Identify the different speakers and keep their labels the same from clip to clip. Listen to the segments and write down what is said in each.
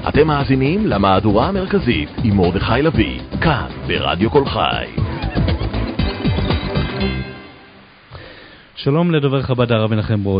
Speaker 1: אתם מאזינים למהדורה המרכזית עם מרדכי לוי, כאן ברדיו כל חי.
Speaker 2: שלום לדובר חב"ד הרב מנחם ברוד.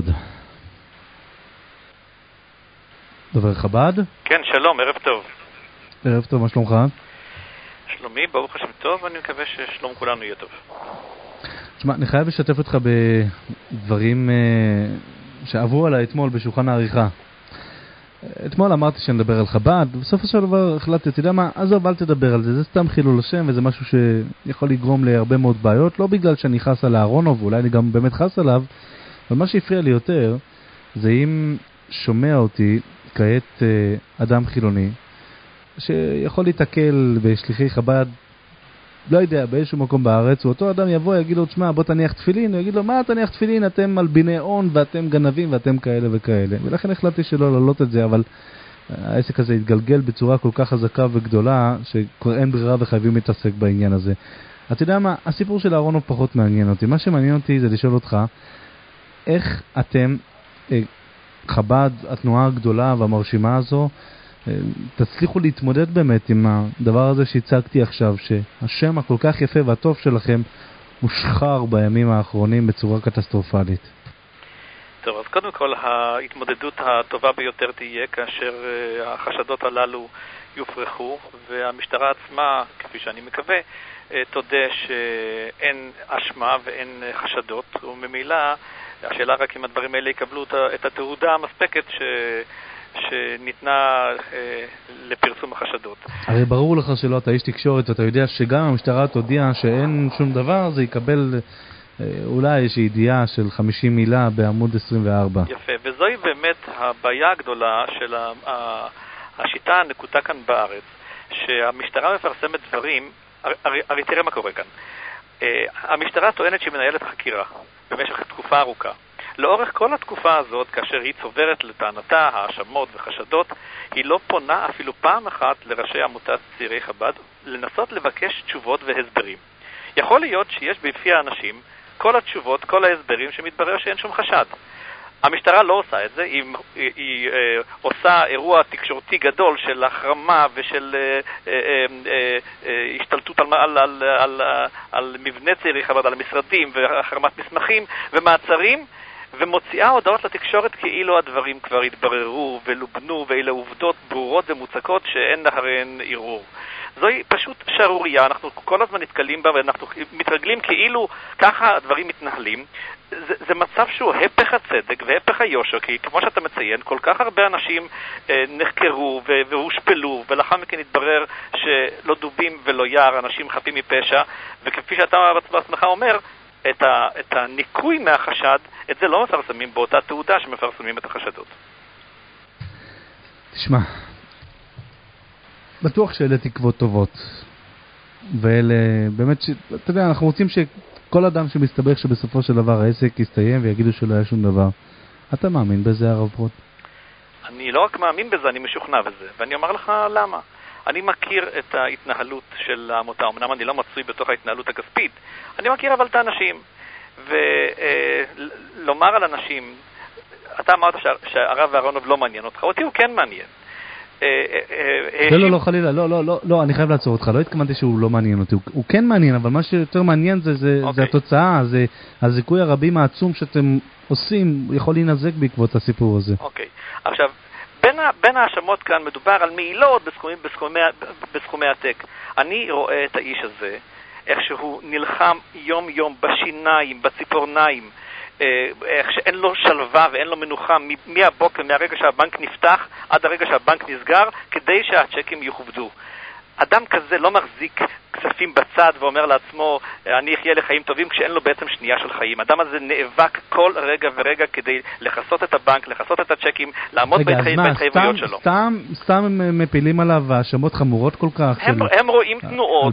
Speaker 2: דובר חב"ד?
Speaker 3: כן, שלום, ערב טוב.
Speaker 2: ערב טוב, מה שלומך?
Speaker 3: שלומי, ברוך השם טוב, ואני מקווה ששלום כולנו יהיה טוב.
Speaker 2: תשמע, אני חייב לשתף אותך בדברים שעברו עליי אתמול בשולחן העריכה. אתמול אמרתי שנדבר על חב"ד, ובסופו של דבר החלטתי, אתה יודע מה, עזוב, אל תדבר על זה, זה סתם חילול השם, וזה משהו שיכול לגרום להרבה מאוד בעיות, לא בגלל שאני חס על אהרונוב, ואולי אני גם באמת חס עליו, אבל מה שהפריע לי יותר, זה אם שומע אותי כעת אדם חילוני, שיכול להתקל בשליחי חב"ד, לא יודע, באיזשהו מקום בארץ, ואותו אדם יבוא, יגיד לו, תשמע, בוא תניח תפילין, הוא יגיד לו, מה תניח תפילין, אתם מלביני הון, ואתם גנבים, ואתם כאלה וכאלה. ולכן החלטתי שלא לעלות את זה, אבל העסק הזה התגלגל בצורה כל כך חזקה וגדולה, שכבר אין ברירה וחייבים להתעסק בעניין הזה. אתה יודע מה, הסיפור של אהרונוב פחות מעניין אותי. מה שמעניין אותי זה לשאול אותך, איך אתם, חב"ד, התנועה הגדולה והמרשימה הזו, תצליחו להתמודד באמת עם הדבר הזה שהצגתי עכשיו, שהשם הכל כך יפה והטוב שלכם מושחר בימים האחרונים בצורה קטסטרופלית.
Speaker 3: טוב, אז קודם כל ההתמודדות הטובה ביותר תהיה כאשר החשדות הללו יופרכו, והמשטרה עצמה, כפי שאני מקווה, תודה שאין אשמה ואין חשדות, וממילא השאלה רק אם הדברים האלה יקבלו את התעודה המספקת שניתנה לפרסום החשדות.
Speaker 2: הרי ברור לך שלא, אתה איש תקשורת, ואתה יודע שגם המשטרה תודיע שאין שום דבר, זה יקבל אולי איזושהי ידיעה של 50 מילה בעמוד 24.
Speaker 3: יפה, וזוהי באמת הבעיה הגדולה של השיטה הנקוטה כאן בארץ, שהמשטרה מפרסמת דברים, הרי תראה מה קורה כאן. המשטרה טוענת שהיא מנהלת חקירה במשך תקופה ארוכה. לאורך כל התקופה הזאת, כאשר היא צוברת לטענתה האשמות וחשדות, היא לא פונה אפילו פעם אחת לראשי עמותת צעירי חב"ד לנסות לבקש תשובות והסברים. יכול להיות שיש בפי האנשים כל התשובות, כל ההסברים שמתברר שאין שום חשד. המשטרה לא עושה את זה, היא עושה אירוע תקשורתי גדול של החרמה ושל השתלטות על מבנה צעירי חב"ד, על המשרדים והחרמת מסמכים ומעצרים, ומוציאה הודעות לתקשורת כאילו הדברים כבר התבררו ולובנו, ואלה עובדות ברורות ומוצקות שאין להן ערעור. זוהי פשוט שערורייה, אנחנו כל הזמן נתקלים בה ואנחנו מתרגלים כאילו ככה הדברים מתנהלים. זה מצב שהוא הפך הצדק והפך היושר, כי כמו שאתה מציין, כל כך הרבה אנשים נחקרו והושפלו, ולאחר מכן התברר שלא דובים ולא יער, אנשים חפים מפשע, וכפי שאתה בעצמך אומר, את הניקוי מהחשד, את זה לא מפרסמים באותה תעודה שמפרסמים את החשדות.
Speaker 2: תשמע, בטוח שאלה תקוות טובות, ואלה באמת, אתה יודע, אנחנו רוצים שכל אדם שמסתבך שבסופו של דבר העסק יסתיים ויגידו שלא היה שום דבר. אתה מאמין בזה, הרב ברוד?
Speaker 3: אני לא רק מאמין בזה, אני משוכנע בזה, ואני אומר לך למה. אני מכיר את ההתנהלות של העמותה, אמנם אני לא מצוי בתוך ההתנהלות הכספית, אני מכיר אבל את האנשים, ולומר על אנשים, אתה אמרת שהרב אהרונוב לא מעניין אותך, אותי הוא כן מעניין.
Speaker 2: לא, חלילה, לא, אני חייב לעצור אותך, לא התכוונתי שהוא לא מעניין אותי, הוא כן מעניין, אבל מה שיותר מעניין זה התוצאה, זה הזיכוי הרבים העצום שאתם עושים, יכול להינזק בעקבות הסיפור הזה.
Speaker 3: אוקיי, עכשיו, בין האשמות כאן מדובר על מעילות בסכומי עתק. אני רואה את האיש הזה, איך שהוא נלחם יום יום בשיניים, בציפורניים, איך שאין לו שלווה ואין לו מנוחה מהבוקר, מהרגע שהבנק נפתח עד הרגע שהבנק נסגר, כדי שהצ'קים יוכבדו. אדם כזה לא מחזיק כספים בצד ואומר לעצמו, אני אחיה לחיים טובים, כשאין לו בעצם שנייה של חיים. אדם הזה נאבק כל רגע ורגע כדי לחסות את הבנק, לחסות את הצ'קים, לעמוד בהתחייבויות שלו.
Speaker 2: סתם הם מפילים עליו האשמות חמורות כל כך?
Speaker 3: הם רואים תנועות,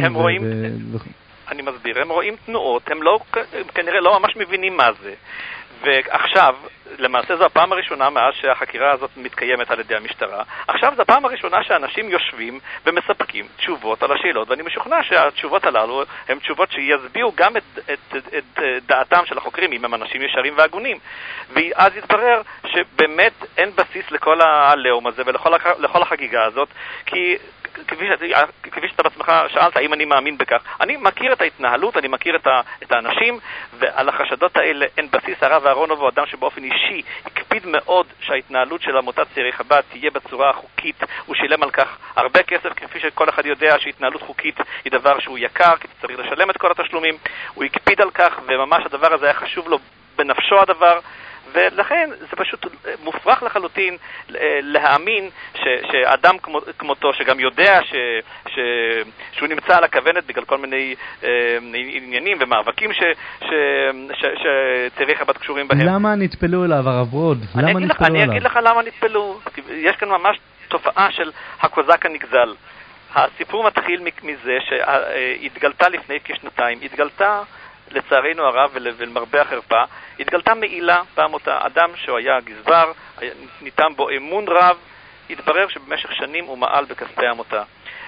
Speaker 2: אני
Speaker 3: מסביר, הם רואים תנועות, הם כנראה לא ממש מבינים מה זה. ועכשיו, למעשה זו הפעם הראשונה מאז שהחקירה הזאת מתקיימת על ידי המשטרה. עכשיו זו הפעם הראשונה שאנשים יושבים ומספקים תשובות על השאלות, ואני משוכנע שהתשובות הללו הן תשובות שיסביעו גם את דעתם של החוקרים, אם הם אנשים ישרים והגונים. ואז יתברר שבאמת אין בסיס לכל הלאום הזה ולכל החגיגה הזאת, כי כפי שאתה בעצמך שאלת, האם אני מאמין בכך? אני מכיר את ההתנהלות, אני מכיר את האנשים, ועל החשדות האלה אין בסיס. הרב אהרונוב הוא אדם שבאופן אישי הקפיד מאוד שההתנהלות של עמותת צעירי חב"ד תהיה בצורה חוקית. הוא שילם על כך הרבה כסף, כפי שכל אחד יודע שהתנהלות חוקית היא דבר שהוא יקר, כי צריך לשלם את כל התשלומים. הוא הקפיד על כך, וממש הדבר הזה היה חשוב לו בנפשו הדבר, ולכן זה פשוט מופרך לחלוטין להאמין שאדם כמותו, שגם יודע שהוא נמצא על הכוונת בגלל כל מיני עניינים ומאבקים שצעירי חב"ד קשורים בהם.
Speaker 2: למה נטפלו אליו, הרב ברוד?
Speaker 3: אני אגיד לך למה נטפלו. יש כאן ממש תופעה של הקוזק הנגזל. הסיפור מתחיל מזה שהתגלתה לפני כשנתיים, התגלתה לצערנו הרב ולמרבה החרפה, התגלתה מעילה בעמותה. אדם שהוא היה גזבר, ניתן בו אמון רב, התברר שבמשך שנים הוא מעל בכספי העמותה.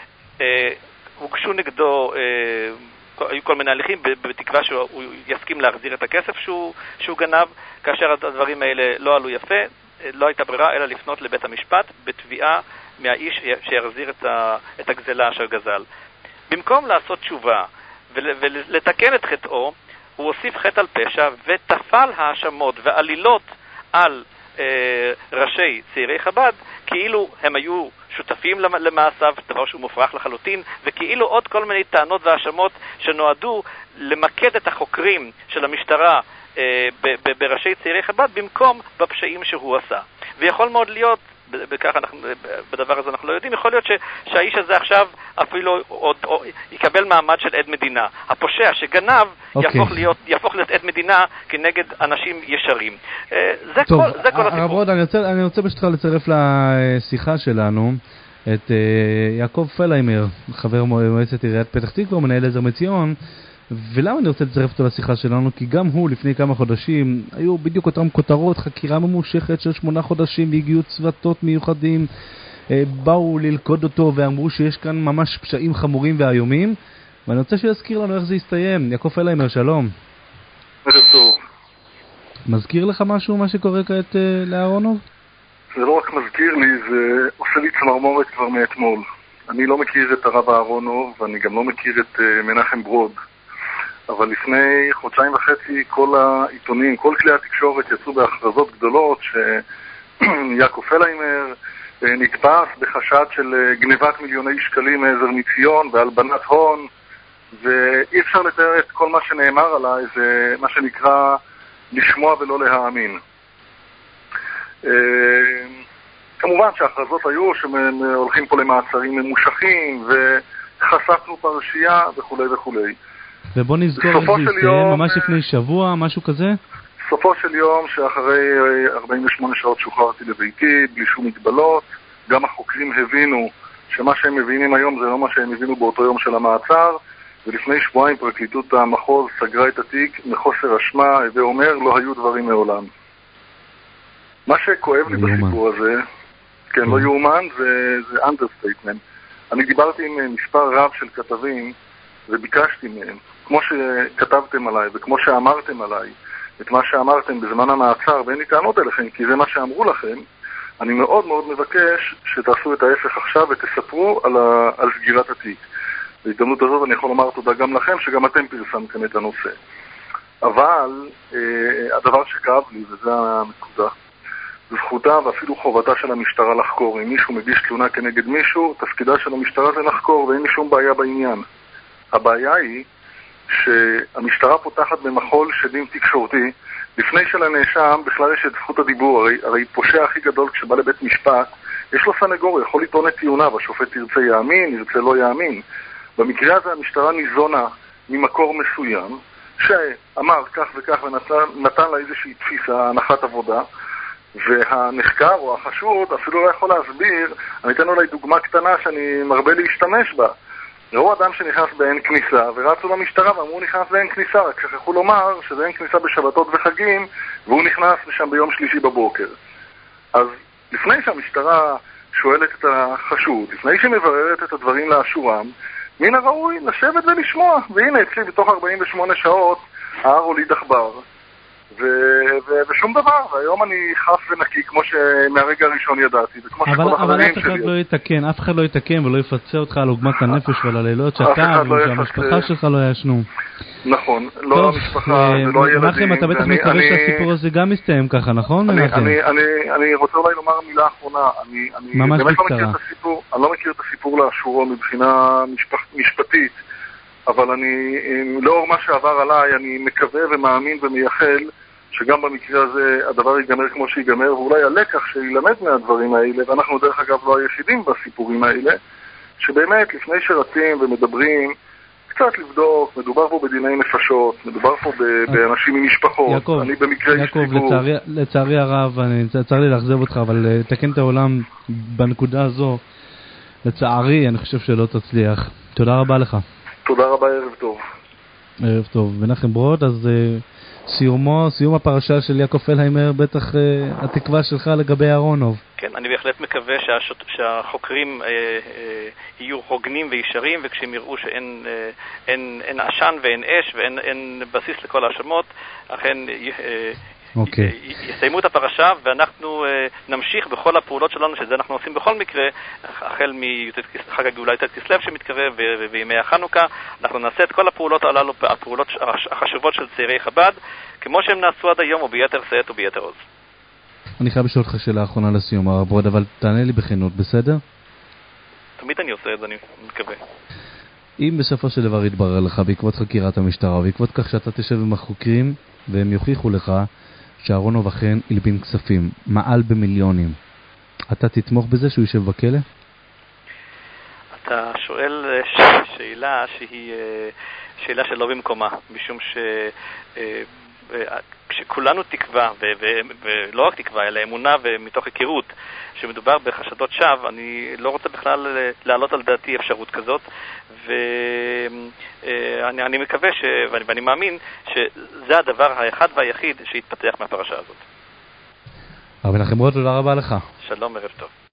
Speaker 3: הוגשו נגדו, היו כל מיני הליכים בתקווה שהוא יסכים להחזיר את הכסף שהוא גנב. כאשר הדברים האלה לא עלו יפה, לא הייתה ברירה אלא לפנות לבית המשפט בתביעה מהאיש שיחזיר את הגזלה אשר גזל. במקום לעשות תשובה ולתקן את חטאו, הוא הוסיף חטא על פשע ותפל האשמות ועלילות על ראשי צעירי חב"ד כאילו הם היו שותפים למעשיו, דבר שהוא מופרך לחלוטין, וכאילו עוד כל מיני טענות והאשמות שנועדו למקד את החוקרים של המשטרה בראשי צעירי חב"ד במקום בפשעים שהוא עשה. ויכול מאוד להיות, בכך בדבר הזה אנחנו לא יודעים, יכול להיות שהאיש הזה עכשיו אפילו יקבל מעמד של עד מדינה. הפושע שגנב יהפוך להיות עד מדינה כנגד אנשים ישרים. זה כל הסיפור.
Speaker 2: הרב רוד, אני רוצה בשתך לצרף לשיחה שלנו את יעקב פליימר, חבר מועצת עיריית פתח תקווה, מנהל עזר מציון. ולמה אני רוצה לצרף אותו לשיחה שלנו? כי גם הוא לפני כמה חודשים היו בדיוק אותם כותרות, חקירה ממושכת של 8 חודשים, והגיעו צוותות מיוחדים, באו ללכוד אותו ואמרו שיש כאן ממש פשעים חמורים ואיומים, ואני רוצה שיזכיר לנו איך זה יסתיים. יעקב פליימר, שלום.
Speaker 4: ערב טוב.
Speaker 2: מזכיר לך משהו מה שקורה כעת לאהרונוב?
Speaker 4: זה לא רק מזכיר לי, זה עושה לי צמרמורת כבר מאתמול. אני לא מכיר את הרב אהרונוב ואני גם לא מכיר את מנחם ברוד, אבל לפני חודשיים וחצי כל העיתונים, כל כלי התקשורת יצאו בהכרזות גדולות שיעקב פליימר נתפס בחשד של גנבת מיליוני שקלים מעזר מציון והלבנת הון, ואי אפשר לתאר את כל מה שנאמר עליי, זה מה שנקרא לשמוע ולא להאמין. כמובן שההכרזות היו שהולכים פה למעצרים ממושכים וחשפנו פרשייה וכו' וכו'.
Speaker 2: ובוא נזכור איך זה יסתיים, ממש לפני שבוע, משהו כזה?
Speaker 4: סופו של יום שאחרי 48 שעות שוחררתי לביתי, בלי שום מגבלות. גם החוקרים הבינו שמה שהם מבינים היום זה לא מה שהם הבינו באותו יום של המעצר, ולפני שבועיים פרקליטות המחוז סגרה את התיק מחוסר אשמה, ואומר לא היו דברים מעולם. מה שכואב לי בסיפור הזה, כן, לא יאומן, זה understatement. אני דיברתי עם מספר רב של כתבים וביקשתי מהם, כמו שכתבתם עליי וכמו שאמרתם עליי, את מה שאמרתם בזמן המעצר, ואין לי טענות אליכם, כי זה מה שאמרו לכם, אני מאוד מאוד מבקש שתעשו את ההפך עכשיו ותספרו על סגירת התיק. בהזדמנות הזאת אני יכול לומר תודה גם לכם, שגם אתם פרסמתם את הנושא. אבל הדבר שכאב לי, וזה הנקודה, זכותה ואפילו חובתה של המשטרה לחקור. אם מישהו מגיש תלונה כנגד מישהו, תפקידה של המשטרה זה לחקור, ואין לי שום בעיה בעניין. הבעיה היא שהמשטרה פותחת במחול שדים תקשורתי, לפני שלנאשם בכלל יש את זכות הדיבור. הרי פושע הכי גדול כשבא לבית משפט, יש לו סנגור, יכול לטעון את טיעוניו, השופט ירצה יאמין, ירצה לא יאמין. במקרה הזה המשטרה ניזונה ממקור מסוים, שאמר כך וכך ונתן לה איזושהי תפיסה, הנחת עבודה, והנחקר או החשוד אפילו לא יכול להסביר. אני אתן אולי דוגמה קטנה שאני מרבה להשתמש בה. ראו אדם שנכנס באין כניסה, ורצו למשטרה ואמרו נכנס באין כניסה, רק שכחו לומר שזה אין כניסה בשבתות וחגים, והוא נכנס לשם ביום שלישי בבוקר. אז לפני שהמשטרה שואלת את החשוד, לפני שמבררת את הדברים לאשורם, מן הראוי לשבת ולשמוע. והנה אצלי בתוך 48 שעות ההר הוליד עכבר. ושום דבר, והיום אני חף ונקי כמו שמהרגע הראשון ידעתי, וכמו שכל החברים שלי.
Speaker 2: אבל אף אחד לא יתקן ולא יפצה אותך על עוגמת הנפש ועל הלילות שאתה ושהמשפחה שלך לא ישנו.
Speaker 4: נכון, לא המשפחה ולא הילדים.
Speaker 2: מנחם, אתה בטח מקווה שהסיפור הזה גם מסתיים ככה, נכון?
Speaker 4: אני רוצה אולי לומר מילה אחרונה.
Speaker 2: ממש בקצרה.
Speaker 4: אני לא מכיר את הסיפור לאשורו מבחינה משפטית, אבל לאור מה שעבר עליי, אני מקווה ומאמין ומייחל שגם במקרה הזה הדבר ייגמר כמו שיגמר, ואולי הלקח שילמד מהדברים האלה, ואנחנו דרך אגב לא היחידים בסיפורים האלה, שבאמת לפני שרצים ומדברים, קצת לבדוק, מדובר פה בדיני נפשות, מדובר פה באנשים עם משפחות. אני במקרה
Speaker 2: יעקב, לצערי הרב, צר לי לאכזב אותך, אבל תקן את העולם בנקודה הזו, לצערי אני חושב שלא תצליח. תודה רבה לך.
Speaker 4: תודה רבה, ערב טוב.
Speaker 2: ערב טוב. מנחם ברוד, אז סיום הפרשה של יעקב פלהיימר, בטח התקווה שלך לגבי אהרונוב.
Speaker 3: כן, אני בהחלט מקווה שהחוקרים יהיו הוגנים וישרים, וכשהם יראו שאין עשן ואין אש ואין בסיס לכל האשמות, אכן יסיימו את הפרשה, ואנחנו נמשיך בכל הפעולות שלנו, שזה אנחנו עושים בכל מקרה, החל מחג הגאולה י"ט כסלו שמתקרב וימי החנוכה. אנחנו נעשה את כל הפעולות הללו, הפעולות החשובות של צעירי חב"ד, כמו שהם נעשו עד היום, או ביתר שאת או ביתר עוז.
Speaker 2: אני חייב לשאול אותך שאלה האחרונה לסיום, הרב ברוד, אבל תענה לי בכנות, בסדר?
Speaker 3: תמיד אני עושה את זה, אני מקווה.
Speaker 2: אם בסופו של דבר יתברר לך בעקבות חקירת המשטרה, ובעקבות כך שאתה תשב עם החוקרים, והם יוכיחו לך שאהרונוב אכן הלבין כספים, מעל במיליונים, אתה תתמוך בזה שהוא יישב בכלא?
Speaker 3: אתה שואל שאלה שהיא שאלה שלא במקומה, משום כשכולנו תקווה, ולא רק תקווה, אלא אמונה ומתוך היכרות, שמדובר בחשדות שווא, אני לא רוצה בכלל להעלות על דעתי אפשרות כזאת, ואני מקווה ואני מאמין שזה הדבר האחד והיחיד שהתפתח מהפרשה הזאת.
Speaker 2: הרב מנחם ברוד, תודה רבה לך.
Speaker 3: שלום, ערב טוב.